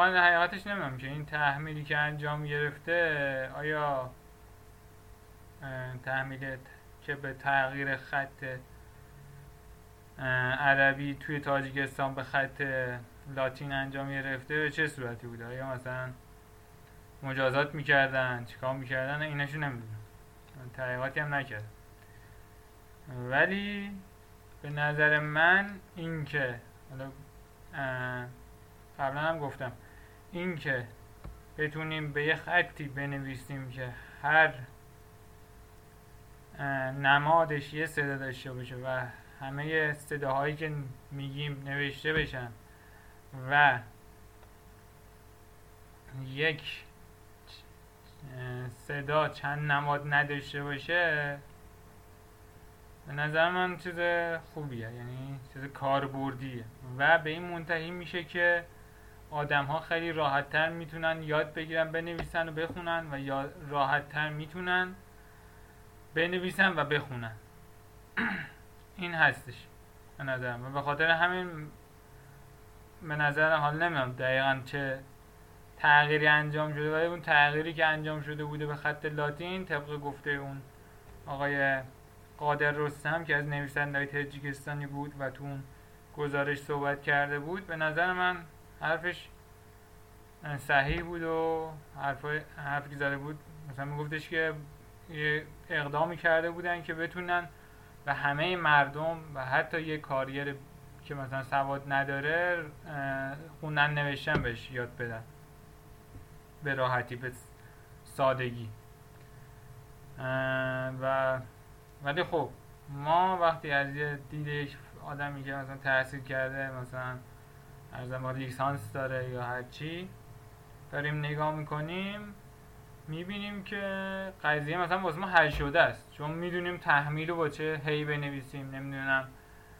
من حقیقتش نمیدونم که این تحمیلی که انجام گرفته آیا تحمیل که به تغییر خط عربی توی تاجیکستان به خط لاتین انجام گرفته به چه صورتی بوده؟ آیا مثلا مجازات میکردن، چیکار میکردن؟ ایناشو نمیدونم، تحقیقاتی هم نکردم. ولی به نظر من این که حالا قبلا هم گفتم این که بتونیم به یه خطی بنویسیم که هر نمادش یه صدا داشته باشه و همه صداهایی که میگیم نوشته بشن و یک صدا چند نماد نداشته باشه، به نظر من چیز خوبیه، یعنی چیز کاربردیه و به این منتهی میشه که آدم ها خیلی راحت تر میتونن یاد بگیرن بنویسن و بخونن و یا راحت تر میتونن بنویسن و بخونن. این هستش به نظرم و به خاطر همین به نظرم، حالا نمیدونم دقیقا چه تغییری انجام شده، ولی اون تغییری که انجام شده بوده به خط لاتین طبق گفته اون آقای قادر رستم که از نویسنده‌های تاجیکستانی بود و تو اون گزارش صحبت کرده بود، به نظر من حرفش صحیح بود و حرفی که زده بود مثلا میگفتش که یه اقدامی کرده بودن که بتونن و همه مردم و حتی یه کارگر که مثلا سواد نداره خوندن نوشتن بهش یاد بدن به راحتی، به سادگی. ولی خب ما وقتی از یه دید آدمی که مثلا تحصیل کرده، مثلا ارزم لیسانس داره یا هر چی، داریم نگاه میکنیم میبینیم که قضیه مثلا واسه ما حل شده است، چون میدونیم تحمیل رو با چه هی بنویسیم، نمیدونم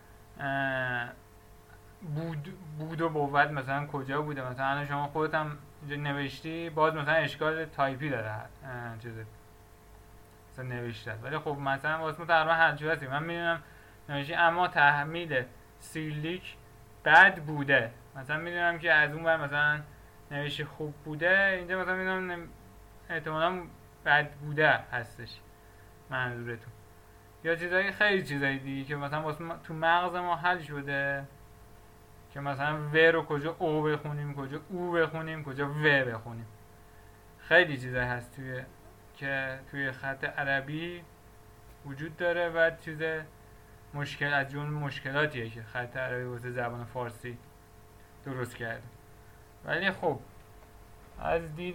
بود و بود مثلا کجا بوده، مثلا شما خودت هم نوشتی باز مثلا اشکال تایپی داره چیزه مثلا نوشته، ولی خب مثلا واسه ما تقریبا حل شده است. من میدونم نوشتی اما تحمیل سیریلیک بد بوده، مثلا میدونم که از اون ور مثلا نوشته خوب بوده، اینجا مثلا میدونم احتمالا بد بوده هستش منظورتون، یا چیزایی خیلی چیزایی دیگه که مثلا واسه ما تو مغز ما حل شده که مثلا و رو کجا او بخونیم، کجا او بخونیم، کجا و بخونیم. خیلی چیزایی هست که توی خط عربی وجود داره و چیز مشکل از جون مشکلاتیه که خط عربی واسه زبان فارسی درست کرده. ولی خب از دید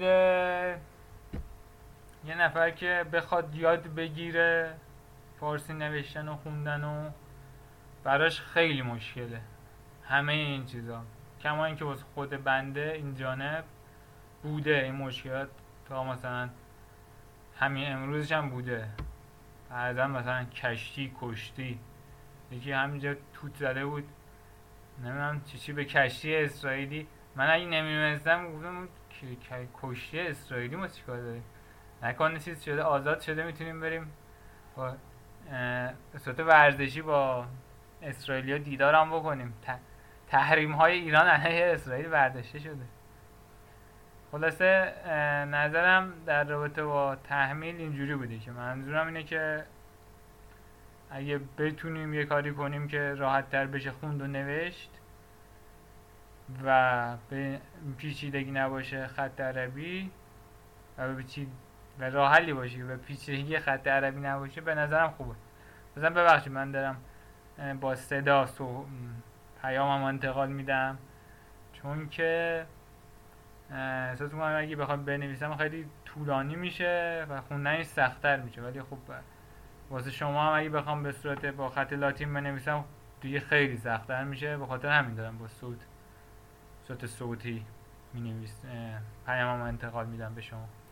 یه نفر که بخواد یاد بگیره فارسی نوشتن و خوندن و براش خیلی مشکله همه این چیزا، کما اینکه واسه خود بنده این جانب بوده این مشکلات تا مثلا همین امروزش هم بوده، بعضا مثلا کشتی یکی همینجا توت زده بود نمیدونم چی به کشتی اسرائیلی، من اگه نمیدونستم گفتم کشتی اسرائیلی ما چیکار داریم، نکنه چیز شده آزاد شده میتونیم بریم با به صورت ورزشی با اسرائیلیا دیدار هم بکنیم، تحریم های ایران علیه اسرائیل برداشته شده. خلاصه نظرم در رابطه با تحمیل اینجوری بوده که منظورم اینه که اگه بتونیم یه کاری کنیم که راحت تر بشه خوند و نوشت و به پیچیدگی نباشه خط عربی و راه حلی باشه که به پیچیدگی خط عربی نباشه، به نظرم خوبه. مثلا ببخشید من دارم با صدا پیامم انتقال میدم، چون که احساس میکنم اگه بخوام بنویسم خیلی طولانی میشه و خوندنش سخت‌تر میشه، ولی خب واسه شما هم اگه بخوام به صورت با خط لاتین بنویسم دیگه خیلی سخت‌تر میشه، به خاطر همین دارم با صوت صوتی مینویسم پیامم انتقال میدم به شما.